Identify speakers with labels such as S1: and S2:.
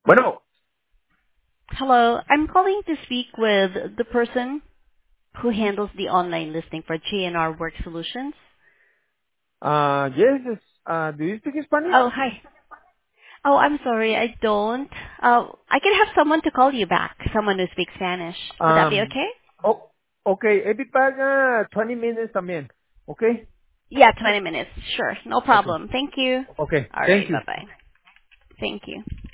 S1: Bueno,
S2: Hello. I'm calling to speak with the person who handles the online listing for GNR Work Solutions.
S1: yes, do you speak Spanish?
S2: Oh, hi. Oh, I'm sorry, I don't. I can have someone to call you back, someone who speaks Spanish. Would that be
S1: Um,
S2: okay?
S1: oh, okay, Eddie paga 20 minutes también, okay?
S2: Yeah, 20 minutes. Sure, no
S1: Okay,
S2: problem. Thank you.
S1: okay,
S2: All
S1: thank
S2: right,
S1: you.
S2: bye-bye. Thank you.